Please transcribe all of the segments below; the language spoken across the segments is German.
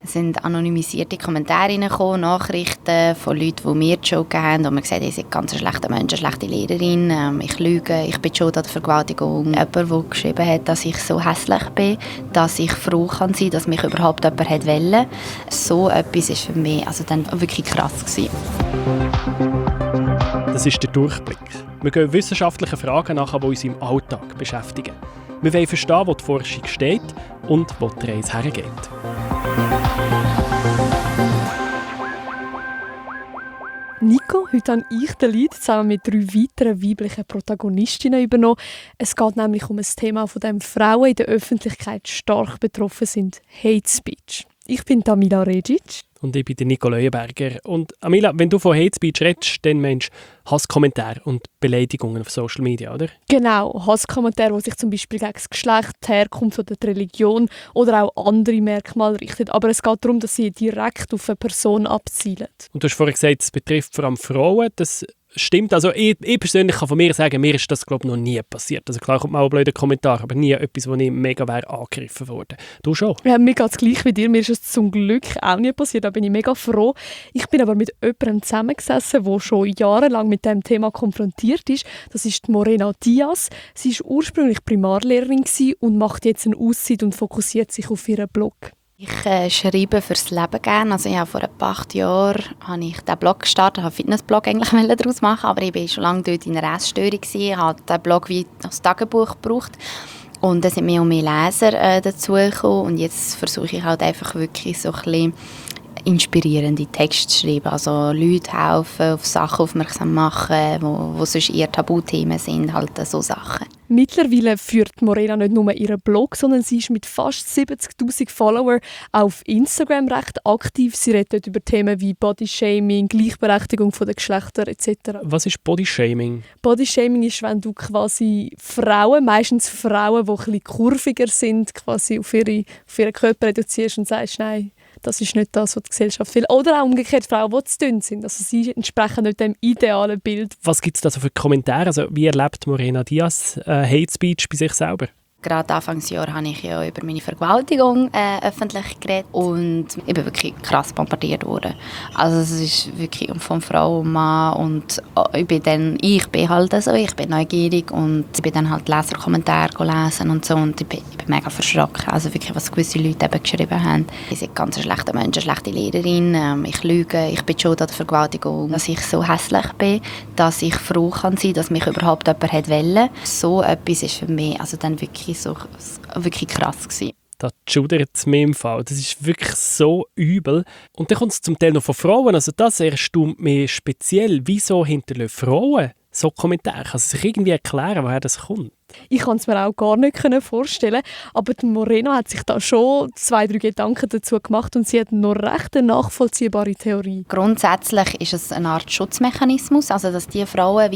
Es sind anonymisierte Kommentare reingekommen, Nachrichten von Leuten, die mir die Schuld gegeben haben, und mir gesagt haben, ich sei ganz ein schlechter Mensch, eine schlechte Lehrerin, ich lüge, ich bin schuld an der Vergewaltigung. Jemand, der geschrieben hat, dass ich so hässlich bin, dass ich froh kann sein, dass mich überhaupt jemand wollte. So etwas war für mich dann wirklich krass gewesen. Das ist der Durchblick. Wir gehen wissenschaftlichen Fragen nach, die uns im Alltag beschäftigen. Wir wollen verstehen, wo die Forschung steht und wo die Reise hergeht. Nico, heute habe ich den Lead zusammen mit 3 weiteren weiblichen Protagonistinnen übernommen. Es geht nämlich um ein Thema, von dem Frauen in der Öffentlichkeit stark betroffen sind: Hate Speech. Ich bin Amila Regic. Und ich bin Nico Leuenberger. Und Amila, wenn du von Hate Speech redest, dann meinst du Hasskommentare und Beleidigungen auf Social Media, oder? Genau, Hasskommentare, die sich zum Beispiel gegen das Geschlecht, die Herkunft oder die Religion oder auch andere Merkmale richten. Aber es geht darum, dass sie direkt auf eine Person abzielen. Und du hast vorhin gesagt, es betrifft vor allem Frauen. Das stimmt. Also ich persönlich kann von mir sagen, mir ist das noch nie passiert. Also klar kommt mal ein blöder Kommentar, aber nie etwas, wo ich mega angegriffen wurde. Du schon? Ja, mir geht es gleich wie dir. Mir ist es zum Glück auch nie passiert. Da bin ich mega froh. Ich bin aber mit jemandem zusammengesessen, der schon jahrelang mit diesem Thema konfrontiert ist. Das ist Morena Diaz. Sie war ursprünglich Primarlehrerin und macht jetzt eine Auszeit und fokussiert sich auf ihren Blog. Ich schreibe fürs Leben gerne. Also ja, vor etwa 8 Jahren habe ich diesen Blog gestartet, habe einen Fitnessblog eigentlich daraus machen, aber ich war schon lange dort in einer Essstörung. Ich habe diesen Blog wie als Tagebuch gebraucht. Und es sind mehr und mehr Leser dazugekommen. Und jetzt versuche ich halt einfach wirklich so ein bisschen inspirierende Texte zu schreiben. Also Leute helfen, auf Sachen aufmerksam machen, wo sonst eher Tabuthemen sind, halt so Sachen. Mittlerweile führt Morena nicht nur ihren Blog, sondern sie ist mit fast 70'000 Followern auf Instagram recht aktiv. Sie redet dort über Themen wie Bodyshaming, Gleichberechtigung der Geschlechter etc. Was ist Bodyshaming? Bodyshaming ist, wenn du quasi Frauen, meistens Frauen, die ein bisschen kurviger sind, quasi auf ihren Körper reduzierst und sagst, nein, das ist nicht das, was die Gesellschaft will. Oder auch umgekehrt Frauen, die zu dünn sind. Also sie entsprechen nicht dem idealen Bild. Was gibt es da so für Kommentare? Also wie erlebt Morena Diaz Hate Speech bei sich selber? Gerade Anfangsjahr habe ich ja über meine Vergewaltigung öffentlich geredet und ich bin wirklich krass bombardiert worden. Also es ist wirklich von Frau und Mann und ich bin halt so, ich bin neugierig und ich bin dann halt Leserkommentare lesen und so und ich bin mega verschrocken. Also wirklich, was gewisse Leute eben geschrieben haben. Ich sei ganz ein schlechter Mensch, eine schlechte Lehrerin, ich lüge, ich bin schuld an der Vergewaltigung, dass ich so hässlich bin, dass ich froh kann sein, dass mich überhaupt jemand wollte. So etwas ist für mich also dann wirklich krass gewesen. Das schudert es mir im Fall. Das ist wirklich so übel. Und dann kommt es zum Teil noch von Frauen. Also das erstaunt mich speziell. Wieso hinterlassen Frauen so Kommentare? Kann sie sich irgendwie erklären, woher das kommt? Ich kann es mir auch gar nicht vorstellen, aber die Morena hat sich da schon 2, 3 Gedanken dazu gemacht und sie hat noch recht eine nachvollziehbare Theorie. Grundsätzlich ist es eine Art Schutzmechanismus, also dass die Frauen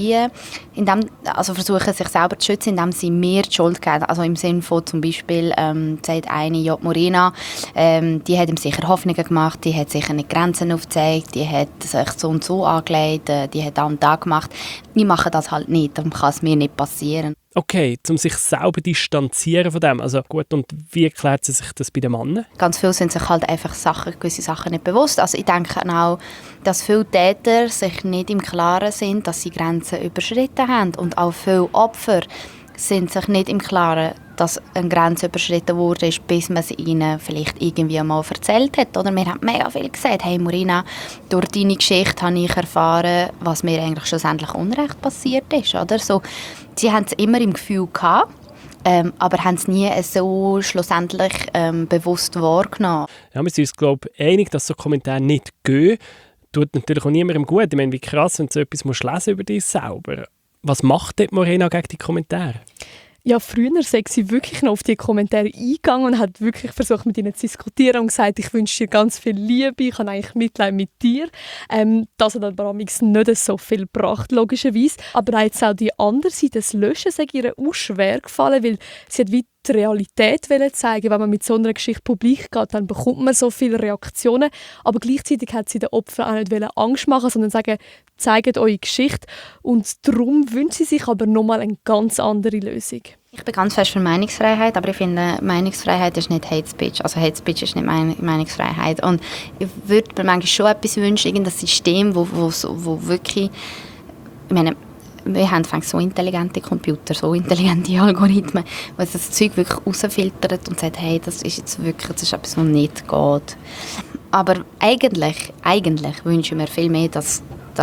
versuchen, sich selber zu schützen, indem sie mehr die Schuld geben. Also im Sinne von zum Beispiel, sagt eine, ja, die Morena, die hat ihm sicher Hoffnungen gemacht, die hat sicher nicht Grenzen aufgezeigt, die hat sich so und so angelegt, die hat da und da gemacht. Ich mache das halt nicht, dann kann es mir nicht passieren. Okay, um sich selber distanzieren von dem. Also gut, und wie erklärt sie sich das bei den Männern? Ganz viele sind sich halt einfach gewisse Sachen nicht bewusst. Also ich denke auch, dass viele Täter sich nicht im Klaren sind, dass sie Grenzen überschritten haben. Und auch viele Opfer sind sich nicht im Klaren, dass eine Grenze überschritten wurde, bis man sie ihnen vielleicht irgendwie mal erzählt hat. Oder mir haben mega viel gesagt, hey Morena, durch deine Geschichte habe ich erfahren, was mir eigentlich schlussendlich Unrecht passiert ist. Oder? So, sie haben es immer im Gefühl gehabt, aber haben es nie so schlussendlich bewusst wahrgenommen. Ja, wir sind uns, glaube ich, einig, dass so Kommentare nicht gehen. Tut natürlich auch niemandem gut. Ich meine, wie krass, wenn du so etwas lesen über dich selber. Was macht dort Morena gegen die Kommentare? Ja, früher sei sie wirklich noch auf die Kommentare eingegangen und hat wirklich versucht, mit ihnen zu diskutieren und gesagt, ich wünsche dir ganz viel Liebe, ich habe eigentlich Mitleid mit dir. Das hat aber nicht so viel gebracht, logischerweise. Aber jetzt auch die andere Seite, das Löschen sei ihr auch schwer gefallen, weil sie hat wie die Realität zeigen. Wenn man mit so einer Geschichte publik geht, dann bekommt man so viele Reaktionen. Aber gleichzeitig hat sie den Opfern auch nicht Angst machen, sondern sagen, zeigt eure Geschichte. Und darum wünscht sie sich aber nochmal eine ganz andere Lösung. Ich bin ganz fest für Meinungsfreiheit, aber ich finde, Meinungsfreiheit ist nicht Hate Speech. Also Hate Speech ist nicht Meinungsfreiheit. Und ich würde mir manchmal schon etwas wünschen, irgendein System, wo wirklich, ich meine, wir haben so intelligente Computer, so intelligente Algorithmen, wo das Zeug wirklich rausfiltert und sagt, hey, das ist jetzt wirklich, das ist etwas, was nicht geht. Aber eigentlich wünschen wir viel mehr, dass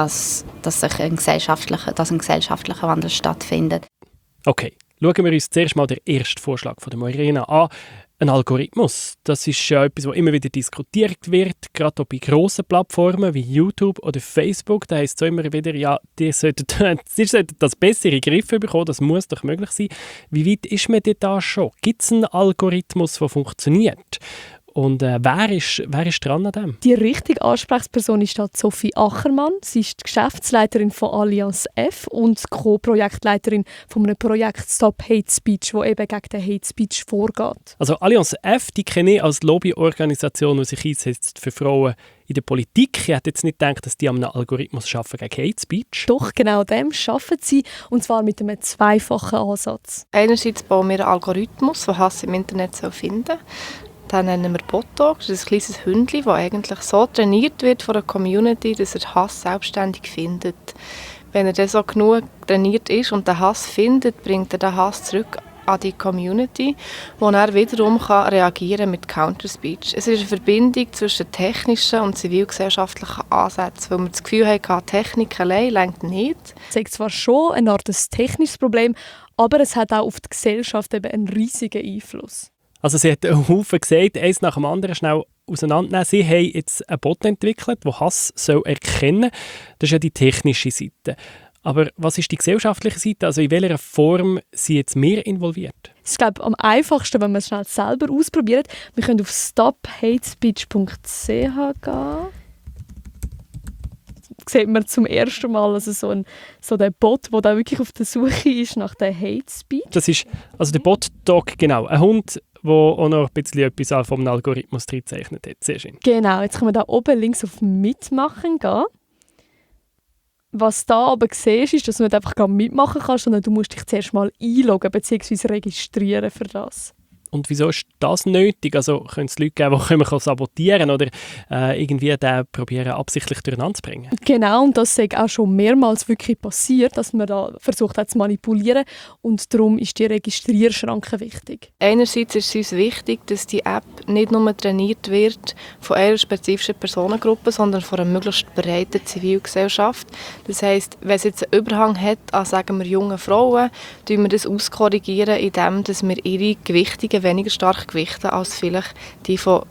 ein gesellschaftlicher Wandel stattfindet. Okay, schauen wir uns zuerst mal den ersten Vorschlag von der Mairena an. Ein Algorithmus, das ist ja etwas, das immer wieder diskutiert wird, gerade auch bei grossen Plattformen wie YouTube oder Facebook. Da heisst es immer wieder, ja, ihr solltet das bessere Griff bekommen, das muss doch möglich sein. Wie weit ist man denn da schon? Gibt es einen Algorithmus, der funktioniert? Und wer ist dran an dem? Die richtige Ansprechperson ist Sophie Achermann. Sie ist die Geschäftsleiterin von Allianz F und Co-Projektleiterin von einem Projekt Stop Hate Speech, das eben gegen den Hate Speech vorgeht. Also Allianz F, die kenne ich als Lobbyorganisation, die sich einsetzt für Frauen in der Politik. Ich hätte jetzt nicht gedacht, dass die an einem Algorithmus arbeiten gegen Hate Speech. Doch, genau dem arbeiten sie, und zwar mit einem zweifachen Ansatz. Einerseits bauen wir einen Algorithmus, der Hass im Internet finden soll. Den nennen wir Botok. Das ist ein kleines Hündchen, das eigentlich so trainiert wird von der Community, dass er Hass selbstständig findet. Wenn er dann so genug trainiert ist und den Hass findet, bringt er den Hass zurück an die Community, wo er wiederum reagieren mit Counterspeech. Es ist eine Verbindung zwischen technischen und zivilgesellschaftlichen Ansätzen, weil wir das Gefühl haben, Technik allein reicht nicht. Es ist zwar schon eine Art technisches Problem, aber es hat auch auf die Gesellschaft eben einen riesigen Einfluss. Also sie hat einen Haufen gesagt, eins nach dem anderen schnell auseinandernehmen. Sie haben jetzt einen Bot entwickelt, der Hass erkennen soll. Das ist ja die technische Seite. Aber was ist die gesellschaftliche Seite? Also in welcher Form sind jetzt mehr involviert? Es ist, glaube ich, am einfachsten, wenn man es schnell selber ausprobiert. Wir können auf stophatespeech.ch gehen. Sieht man zum ersten Mal so den Bot, der da wirklich auf der Suche ist nach der Hate Speech. Das ist also der Bot-Dog, genau. Ein Hund, der auch noch ein bisschen etwas vom Algorithmus gezeichnet hat. Sehr schön. Genau, jetzt kann man da oben links auf Mitmachen gehen. Was da aber siehst, ist, dass du nicht einfach mitmachen kannst, sondern du musst dich zuerst mal einloggen bzw. registrieren für das. Und wieso ist das nötig? Also können es Leute geben, die sabotieren oder irgendwie den probieren absichtlich durcheinander zu bringen? Genau, und das ist auch schon mehrmals wirklich passiert, dass man da versucht hat zu manipulieren, und darum ist die Registrierschranke wichtig. Einerseits ist es uns wichtig, dass die App nicht nur trainiert wird von einer spezifischen Personengruppe, sondern von einer möglichst breiten Zivilgesellschaft. Das heisst, wenn es jetzt einen Überhang hat an, sagen wir, jungen Frauen, tun wir das auskorrigieren, indem wir ihre Gewichtungen weniger stark gewichten als vielleicht die von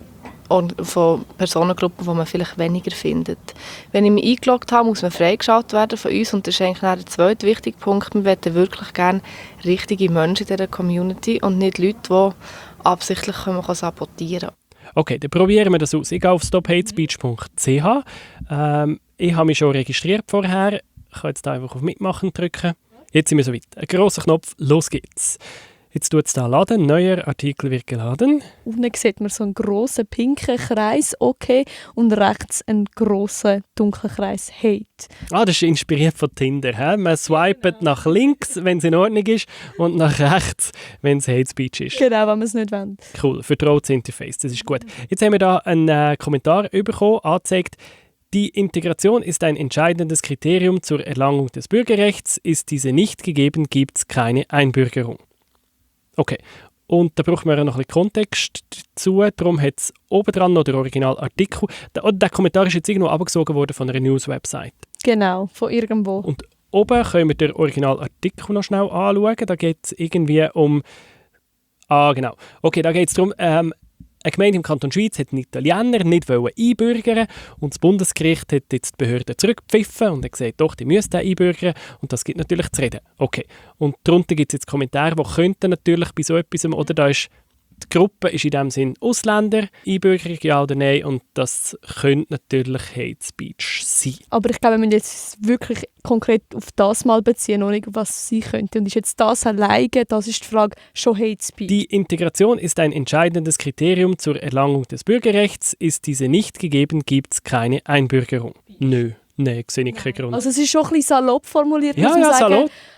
Personengruppen, die man vielleicht weniger findet. Wenn ich mich eingeloggt habe, muss man freigeschaltet werden von uns, und das ist eigentlich der zweite wichtige Punkt. Wir möchten wirklich gerne richtige Menschen in dieser Community und nicht Leute, die absichtlich sabotieren können. Okay, dann probieren wir das aus. Ich gehe auf stophatespeech.ch. Ich habe mich schon registriert vorher. Ich kann jetzt da einfach auf Mitmachen drücken. Jetzt sind wir soweit. Ein grosser Knopf, los geht's. Jetzt tut es da laden, neuer Artikel wird geladen. Unten sieht man so einen grossen pinken Kreis, okay, und rechts einen grossen dunklen Kreis, Hate. Das ist inspiriert von Tinder. He? Man swipet nach links, wenn es in Ordnung ist, und nach rechts, wenn es Hate Speech ist. Genau, wenn man es nicht will. Cool, vertrautes Interface, das ist gut. Jetzt haben wir da einen Kommentar bekommen, angezeigt: Die Integration ist ein entscheidendes Kriterium zur Erlangung des Bürgerrechts. Ist diese nicht gegeben, gibt es keine Einbürgerung. Okay, und da brauchen wir noch ein bisschen Kontext dazu. Darum hat es oben dran noch den Originalartikel. Der Kommentar ist jetzt irgendwo abgesogen worden von einer News-Website. Genau, von irgendwo. Und oben können wir den Originalartikel noch schnell anschauen. Da geht es irgendwie um... genau. Okay, da geht es darum... Eine Gemeinde im Kanton Schwyz hat einen Italiener nicht einbürgern, und das Bundesgericht hat jetzt die Behörde zurückgepfiffen und hat gesagt, doch, die müssen den einbürgern, und das gibt natürlich zu reden. Okay. Und darunter gibt es jetzt Kommentare, die könnten natürlich bei so etwas, oder da ist die Gruppe ist in dem Sinn Ausländer, Einbürgerung, ja oder nein, und das könnte natürlich Hate Speech sein. Aber ich glaube, wenn wir jetzt wirklich konkret auf das mal beziehen, und nicht auf was sie könnte, und ist jetzt das alleine, das ist die Frage, schon Hate Speech? Die Integration ist ein entscheidendes Kriterium zur Erlangung des Bürgerrechts. Ist diese nicht gegeben, gibt es keine Einbürgerung. Nö, nein, sehe ich keinen Grund. Also es ist schon ein bisschen salopp formuliert, muss man sagen. Salopp.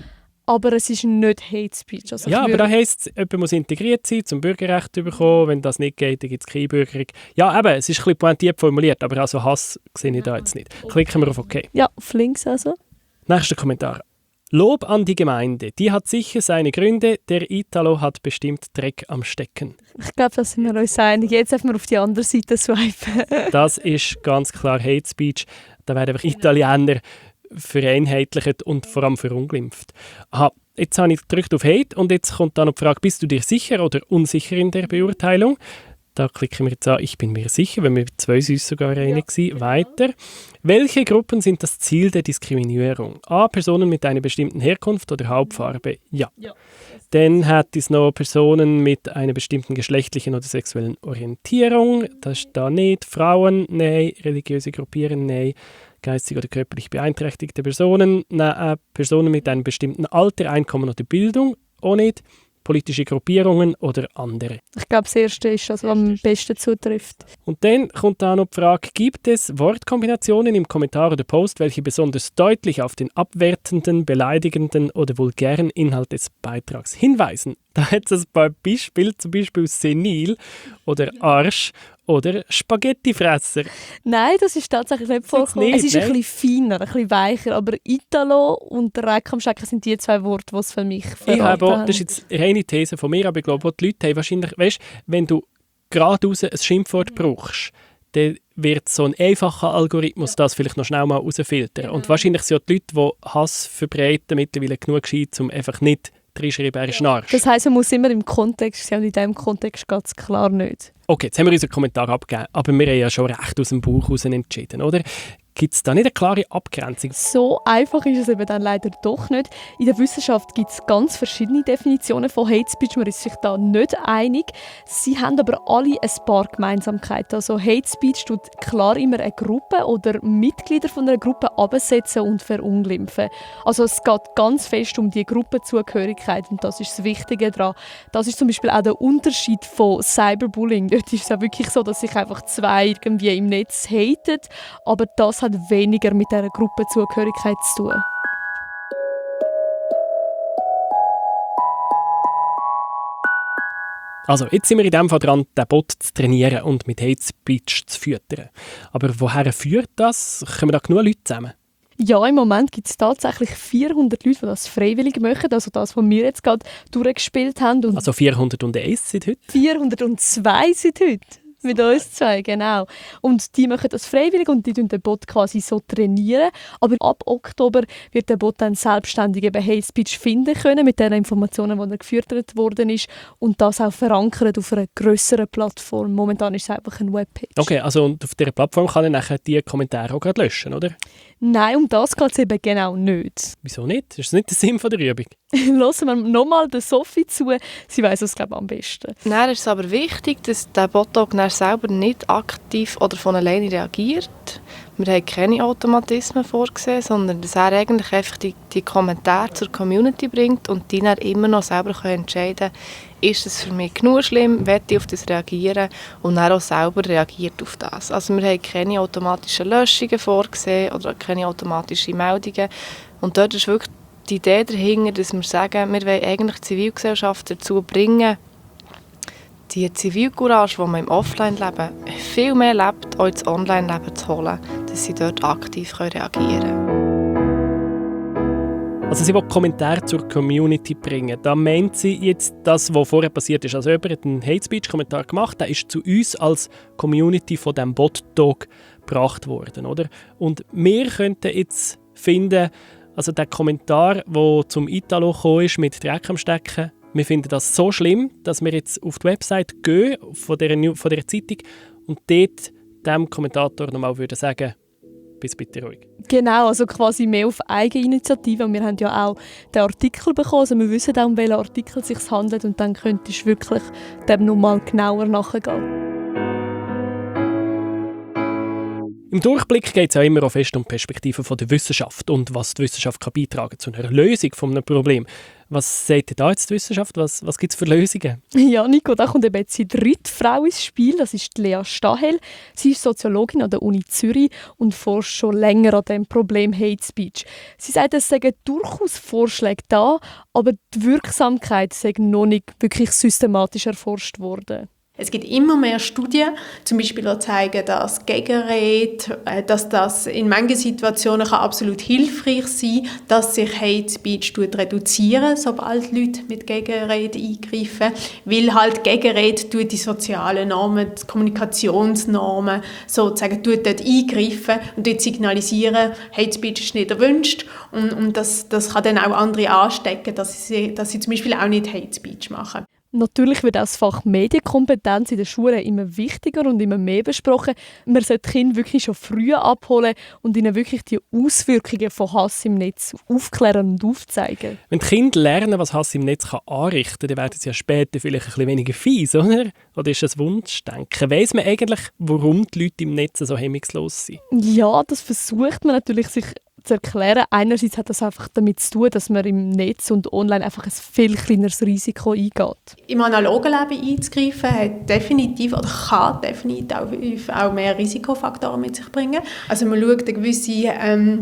aber es ist nicht Hate Speech. Also Ja, aber da heisst es, jemand muss integriert sein, zum Bürgerrecht zu bekommen. Wenn das nicht geht, dann gibt es keine Einbürgerung. Ja, eben, es ist ein bisschen pointiert formuliert, aber also Hass sehe ich da jetzt nicht. Klicken wir auf OK. Ja, auf links also. Nächster Kommentar. Lob an die Gemeinde. Die hat sicher seine Gründe. Der Italo hat bestimmt Dreck am Stecken. Ich glaube, da sind wir uns einig. Jetzt dürfen wir auf die andere Seite swipen. Das ist ganz klar Hate Speech. Da werden einfach Italiener vereinheitlicht und vor allem verunglimpft. Aha, jetzt habe ich gedrückt auf Hate und jetzt kommt dann noch die Frage, bist du dir sicher oder unsicher in der Beurteilung? Da klicken wir jetzt an, ich bin mir sicher, wenn wir mit 2 sind sogar einig waren. Weiter. Welche Gruppen sind das Ziel der Diskriminierung? A. Personen mit einer bestimmten Herkunft oder Hautfarbe? Ja. Dann hat es noch Personen mit einer bestimmten geschlechtlichen oder sexuellen Orientierung. Das ist da nicht. Frauen? Nein. Religiöse Gruppierungen? Nein. Geistig oder körperlich beeinträchtigte Personen? Nein. Personen mit einem bestimmten Alter, Einkommen oder Bildung? Auch nicht. Politische Gruppierungen oder andere. Ich glaube, das erste ist das, was am besten zutrifft. Und dann kommt da noch die Frage, gibt es Wortkombinationen im Kommentar oder Post, welche besonders deutlich auf den abwertenden, beleidigenden oder vulgären Inhalt des Beitrags hinweisen? Da hat es ein paar Beispiele, zum Beispiel senil oder Arsch oder Spaghettifresser. Nein, das ist tatsächlich nicht vorgekommen. Es ist ein bisschen feiner, ein bisschen weicher, aber Italo und Dreck am Stecken sind die 2 Worte, die es für mich verraten haben. Das ist jetzt eine reine These von mir, aber ich glaube, die Leute haben wahrscheinlich, weißt, wenn du geradeaus ein Schimpfwort brauchst, dann wird so ein einfacher Algorithmus das vielleicht noch schnell mal rausfiltern. Und wahrscheinlich sind die Leute, die Hass verbreiten, mittlerweile genug gescheit, um einfach nicht reinschreiben, er ist Arsch. Das heisst, man muss immer im Kontext sein und in diesem Kontext geht es klar nicht. Okay, jetzt haben wir unseren Kommentar abgegeben, aber wir haben ja schon recht aus dem Bauch heraus entschieden, oder? Gibt es da nicht eine klare Abgrenzung? So einfach ist es eben dann leider doch nicht. In der Wissenschaft gibt es ganz verschiedene Definitionen von Hate Speech. Man ist sich da nicht einig. Sie haben aber alle ein paar Gemeinsamkeiten. Also Hate Speech tut klar immer eine Gruppe oder Mitglieder von einer Gruppe absetzen und verunglimpfen. Also es geht ganz fest um die Gruppenzugehörigkeit und das ist das Wichtige daran. Das ist zum Beispiel auch der Unterschied von Cyberbullying. Dort ist es auch wirklich so, dass sich einfach 2 irgendwie im Netz haten, aber das hat weniger mit dieser Gruppenzugehörigkeit zu tun. Also, jetzt sind wir in dem Fall dran, den Bot zu trainieren und mit Hate Speech zu füttern. Aber woher führt das? Kommen da genug Leute zusammen? Ja, im Moment gibt es tatsächlich 400 Leute, die das freiwillig machen. Also das, was wir jetzt gerade durchgespielt haben. Und also 401 seit heute? 402 seit heute. Mit uns 2, genau. Und die machen das freiwillig und die den Bot quasi so trainieren. Aber ab Oktober wird der Bot dann selbstständig eben Hate Speech finden können mit den Informationen, die er gefüttert worden ist und das auch verankert auf einer grösseren Plattform. Momentan ist es einfach eine Webpage. Okay, also und auf dieser Plattform kann er nachher die Kommentare auch gerade löschen, oder? Nein, um das geht es eben genau nicht. Wieso nicht? Ist das nicht der Sinn von der Übung? Hören wir nochmal der Sophie zu. Sie weiss es, glaube ich, am besten. Dann ist es aber wichtig, dass der Bot auch selber nicht aktiv oder von alleine reagiert. Wir haben keine Automatismen vorgesehen, sondern dass er eigentlich einfach die Kommentare zur Community bringt und die dann immer noch selber entscheiden können, ist es für mich genug schlimm, will ich auf das reagieren und dann auch selber reagiert auf das. Also wir haben keine automatischen Löschungen vorgesehen oder keine automatischen Meldungen. Und dort ist wirklich die Idee dahinter, dass wir sagen, wir wollen eigentlich die Zivilgesellschaft dazu bringen, die Zivilcourage, die man im Offline-Leben viel mehr lebt, auch ins Online-Leben zu holen, dass sie dort aktiv reagieren können. Also sie will Kommentare zur Community bringen. Da meint sie jetzt das, was vorher passiert ist. Also jemand hat einen Hate-Speech-Kommentar gemacht, der ist zu uns als Community von diesem Bot-Talk gebracht worden, oder? Und wir könnten jetzt finden, also der Kommentar, der zum Italo gekommen ist mit Dreck am Stecken, wir finden das so schlimm, dass wir jetzt auf die Website gehen von dieser Zeitung und dort dem Kommentator nochmal sagen, bist bitte ruhig. Genau, also quasi mehr auf Eigeninitiative. Und wir haben ja auch den Artikel bekommen, also wir wissen auch, um welchen Artikel es sich handelt und dann könntest du wirklich dem nochmal genauer nachgehen. Im Durchblick geht es auch immer auch fest um die Perspektive von der Wissenschaft und was die Wissenschaft kann beitragen zu einer Lösung von einem Problem. Was sagt ihr da jetzt die Wissenschaft? Was gibt es für Lösungen? Ja, Nico, da kommt eben jetzt die dritte Frau ins Spiel. Das ist Lea Stahel. Sie ist Soziologin an der Uni Zürich und forscht schon länger an dem Problem Hate Speech. Sie sagt, es seien durchaus Vorschläge da, aber die Wirksamkeit sei noch nicht wirklich systematisch erforscht worden. Es gibt immer mehr Studien, zum Beispiel die zeigen, dass Gegenrede, dass das in manchen Situationen kann absolut hilfreich sein kann, dass sich Hate Speech reduzieren, sobald Leute mit Gegenrede eingreifen. Weil halt Gegenrede die sozialen Normen, die Kommunikationsnormen sozusagen dort eingreifen und dort signalisieren, Hate Speech ist nicht erwünscht. Und das kann dann auch andere anstecken, dass sie zum Beispiel auch nicht Hate Speech machen. Natürlich wird auch das Fach Medienkompetenz in den Schulen immer wichtiger und immer mehr besprochen. Man sollte die Kinder wirklich schon früh abholen und ihnen wirklich die Auswirkungen von Hass im Netz aufklären und aufzeigen. Wenn die Kinder lernen, was Hass im Netz anrichten kann, dann werden sie ja später vielleicht ein bisschen weniger fies, oder? Oder ist das Wunschdenken? Weiss man eigentlich, warum die Leute im Netz so hemmungslos sind? Ja, das versucht man natürlich, sich zu erklären. Einerseits hat das einfach damit zu tun, dass man im Netz und online einfach ein viel kleineres Risiko eingeht. Im analogen Leben einzugreifen, hat definitiv oder kann definitiv auch mehr Risikofaktoren mit sich bringen. Also man schaut eine gewisse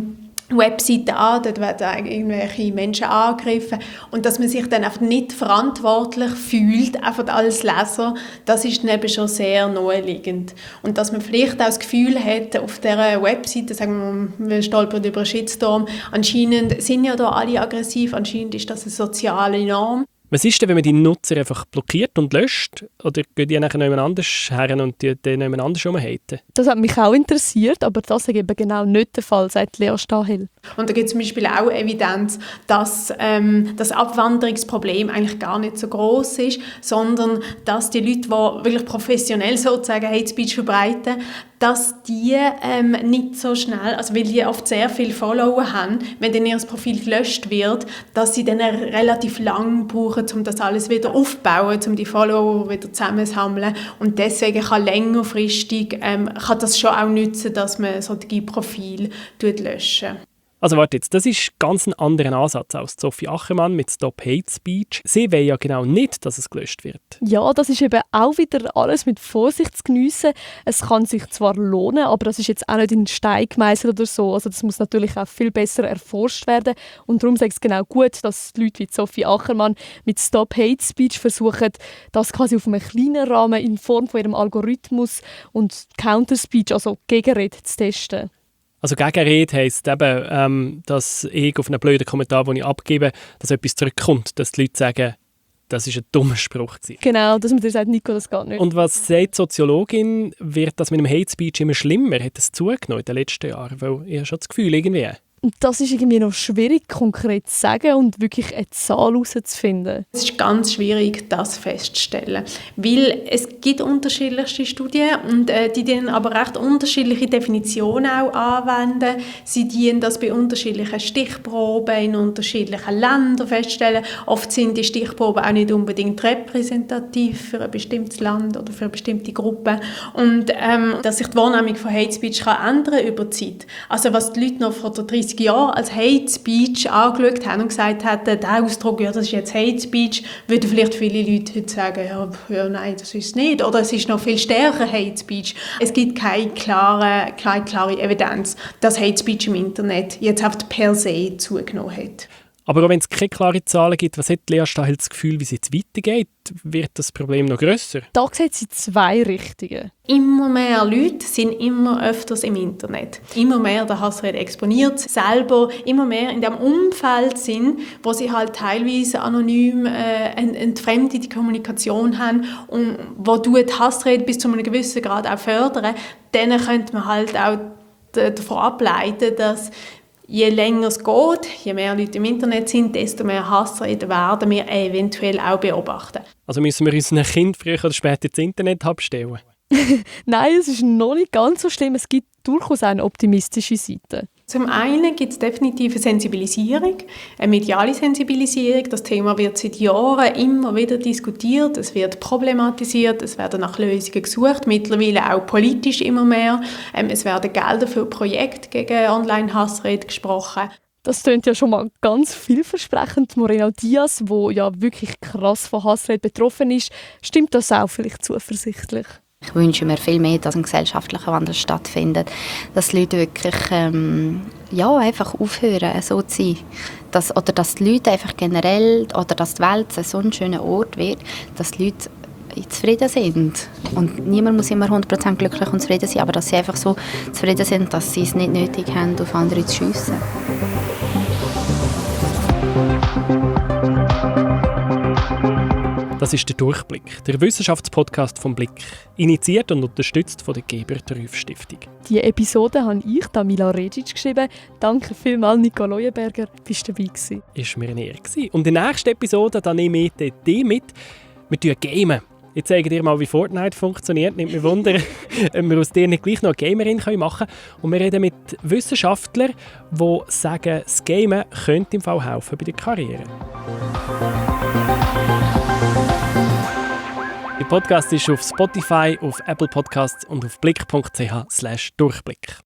Webseiten an, dort werden irgendwelche Menschen angegriffen und dass man sich dann einfach nicht verantwortlich fühlt, einfach als Leser, das ist dann eben schon sehr naheliegend. Und dass man vielleicht auch das Gefühl hat, auf dieser Webseite, sagen wir stolpern über einen Shitstorm, anscheinend sind ja da alle aggressiv, anscheinend ist das eine soziale Norm. Was ist denn, wenn man die Nutzer einfach blockiert und löscht? Oder gehen die nachher jemand anders her und die jemand anders haten? Das hat mich auch interessiert, aber das ist eben genau nicht der Fall, sagt Lea Stahel. Und da gibt es zum Beispiel auch Evidenz, dass das Abwanderungsproblem eigentlich gar nicht so groß ist, sondern dass die Leute, die wirklich professionell sozusagen Hate Speech verbreiten, dass die nicht so schnell, also weil die oft sehr viele Follower haben, wenn dann ihr Profil gelöscht wird, dass sie dann relativ lang brauchen, um das alles wieder aufzubauen, um die Follower wieder zusammenzusammeln. Und deswegen kann längerfristig kann das schon auch nützen, dass man solche Profile löschen. Also warte jetzt, das ist ganz ein anderer Ansatz als Sophie Achermann mit Stop Hate Speech. Sie will ja genau nicht, dass es gelöscht wird. Ja, das ist eben auch wieder alles mit Vorsicht zu geniessen. Es kann sich zwar lohnen, aber das ist jetzt auch nicht in Stein gemeißelt oder so. Also das muss natürlich auch viel besser erforscht werden. Und darum sage ich es genau gut, dass Leute wie Sophie Achermann mit Stop Hate Speech versuchen, das quasi auf einem kleinen Rahmen in Form von ihrem Algorithmus und Counter Speech, also Gegenrede, zu testen. Also Gegenrede heisst eben, dass ich auf einen blöden Kommentar, den ich abgebe, dass etwas zurückkommt, dass die Leute sagen, das war ein dummer Spruch. Genau, dass man dir sagt, Nico, das geht nicht. Und was sagt die Soziologin, wird das mit dem Hate Speech immer schlimmer? Hat das zugenommen in den letzten Jahren? Weil ich habe schon das Gefühl, irgendwie. Das ist irgendwie noch schwierig, konkret zu sagen und wirklich eine Zahl herauszufinden. Es ist ganz schwierig, das festzustellen, weil es gibt unterschiedlichste Studien und die dann aber recht unterschiedliche Definitionen auch anwenden. Sie dienen das bei unterschiedlichen Stichproben in unterschiedlichen Ländern feststellen. Oft sind die Stichproben auch nicht unbedingt repräsentativ für ein bestimmtes Land oder für eine bestimmte Gruppe. Und dass sich die Wahrnehmung von Hate Speech kann ändern über die Zeit. Also was die Leute noch vor 30 Jahren als Hate Speech angeschaut haben und gesagt haben, der Ausdruck, ja, das ist jetzt Hate Speech, würden vielleicht viele Leute heute sagen, ja, nein, das ist es nicht. Oder es ist noch viel stärker Hate Speech. Es gibt keine klare Evidenz, dass Hate Speech im Internet jetzt einfach per se zugenommen hat. Aber auch wenn es keine klaren Zahlen gibt, was hat Lea Stahel das Gefühl, wie es jetzt weitergeht? Wird das Problem noch grösser? Da sieht sie zwei Richtungen. Immer mehr Leute sind immer öfters im Internet. Immer mehr der Hassrede exponiert, selber immer mehr in dem Umfeld sind, wo sie halt teilweise anonym eine entfremdete Kommunikation haben und wo die Hassrede bis zu einem gewissen Grad auch fördern. Dann könnte man halt auch davon ableiten, dass je länger es geht, je mehr Leute im Internet sind, desto mehr Hassreden werden wir eventuell auch beobachten. Also müssen wir unseren Kindern früher oder später das Internet abstellen? Nein, es ist noch nicht ganz so schlimm. Es gibt durchaus eine optimistische Seite. Zum einen gibt es definitiv eine Sensibilisierung, eine mediale Sensibilisierung. Das Thema wird seit Jahren immer wieder diskutiert, es wird problematisiert, es werden nach Lösungen gesucht, mittlerweile auch politisch immer mehr. Es werden Gelder für Projekte gegen Online-Hassrede gesprochen. Das klingt ja schon mal ganz vielversprechend. Morena Diaz, die ja wirklich krass von Hassrede betroffen ist, stimmt das auch vielleicht zuversichtlich? Ich wünsche mir viel mehr, dass ein gesellschaftlicher Wandel stattfindet, dass die Leute wirklich einfach aufhören, so zu sein. Dass die Leute einfach generell, oder dass die Welt so ein schöner Ort wird, dass die Leute zufrieden sind. Und niemand muss immer 100% glücklich und zufrieden sein, aber dass sie einfach so zufrieden sind, dass sie es nicht nötig haben, auf andere zu schiessen. Das ist der Durchblick, der Wissenschaftspodcast vom Blick, initiiert und unterstützt von der Geber-Trüff-Stiftung. Die Episode habe ich, Mila Regic, geschrieben. Danke vielmals, Nico Leuenberger, bist du dabei gewesen. Ist mir eine Ehre gewesen. Und in der nächsten Episode nehme ich die mit. Wir gamen. Ich zeige dir mal, wie Fortnite funktioniert. Nicht mehr wundern, ob wir aus dir nicht gleich noch eine Gamerin machen können. Und wir reden mit Wissenschaftlern, die sagen, das Gamen könnte im Fall helfen bei der Karriere. Der Podcast ist auf Spotify, auf Apple Podcasts und auf blick.ch/Durchblick.